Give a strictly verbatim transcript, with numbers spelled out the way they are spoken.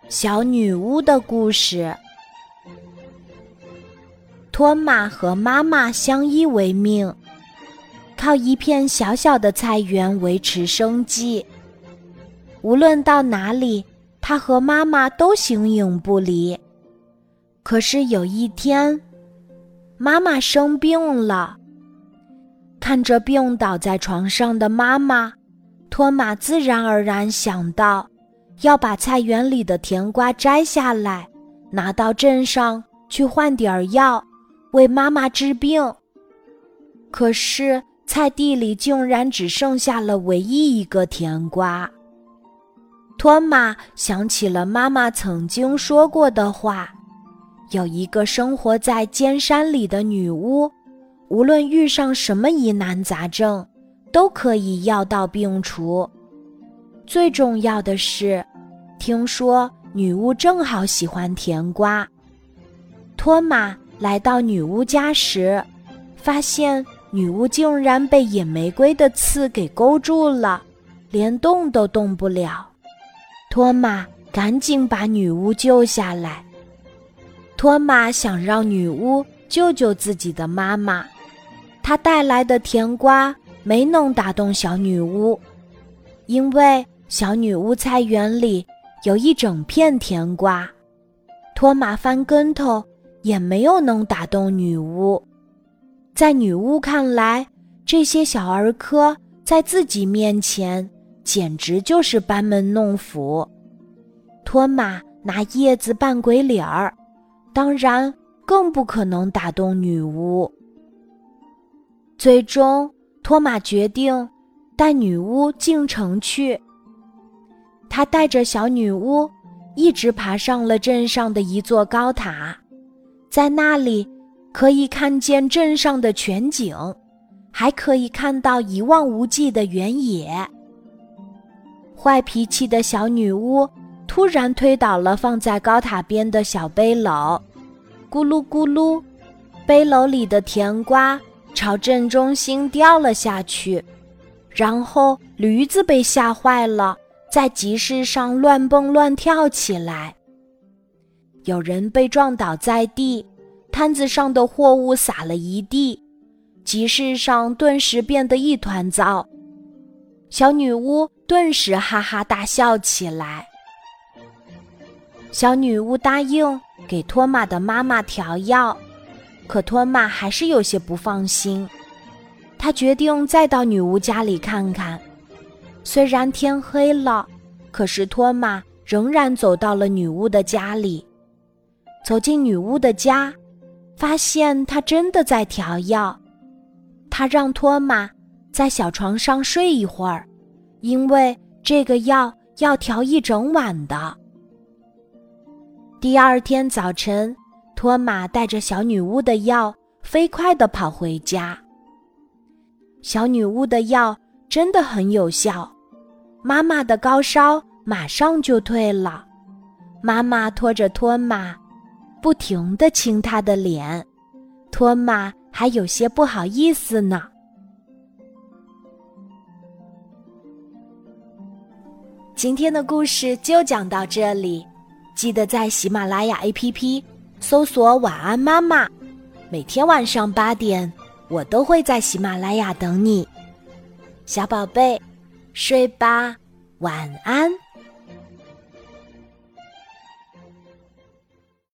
小女巫的故事。托马和妈妈相依为命，靠一片小小的菜园维持生计。无论到哪里，他和妈妈都形影不离。可是有一天，妈妈生病了。看着病倒在床上的妈妈，托马自然而然想到要把菜园里的甜瓜摘下来，拿到镇上去换点药，为妈妈治病。可是菜地里竟然只剩下了唯一一个甜瓜。托马想起了妈妈曾经说过的话，有一个生活在尖山里的女巫，无论遇上什么疑难杂症，都可以药到病除。最重要的是，听说女巫正好喜欢甜瓜。托马来到女巫家时，发现女巫竟然被野玫瑰的刺给勾住了，连动都动不了。托马赶紧把女巫救下来。托马想让女巫救救自己的妈妈，他带来的甜瓜没能打动小女巫，因为小女巫菜园里有一整片甜瓜。托马翻跟头也没有能打动女巫。在女巫看来，这些小儿科在自己面前简直就是班门弄斧。托马拿叶子扮鬼脸儿，当然更不可能打动女巫。最终，托马决定带女巫进城去。他带着小女巫一直爬上了镇上的一座高塔，在那里可以看见镇上的全景，还可以看到一望无际的原野。坏脾气的小女巫突然推倒了放在高塔边的小背篓，咕噜咕噜，背篓里的甜瓜朝镇中心掉了下去，然后驴子被吓坏了，在集市上乱蹦乱跳起来。有人被撞倒在地，摊子上的货物洒了一地，集市上顿时变得一团糟。小女巫顿时哈哈大笑起来。小女巫答应给托马的妈妈调药，可托马还是有些不放心。他决定再到女巫家里看看。虽然天黑了，可是托马仍然走到了女巫的家里。走进女巫的家，发现她真的在调药。她让托马在小床上睡一会儿，因为这个药要调一整晚的。第二天早晨，托马带着小女巫的药飞快地跑回家。小女巫的药真的很有效，妈妈的高烧马上就退了。妈妈拖着托马，不停地亲她的脸，托马还有些不好意思呢。今天的故事就讲到这里，记得在喜马拉雅 A P P 搜索晚安妈妈，每天晚上八点，我都会在喜马拉雅等你。小宝贝，睡吧，晚安。